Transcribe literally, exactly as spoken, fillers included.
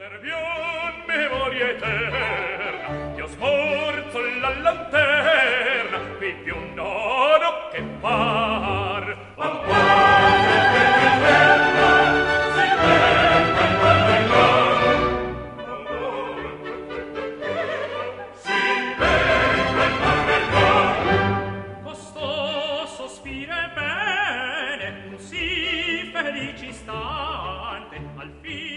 Serviam memoria eterna, io sforzo la lanterna, qui più non ho che far. Amore che bella, si bella in quanto in là. Si bella in quanto in là. Costò sospire bene, un sì felice istante, al fine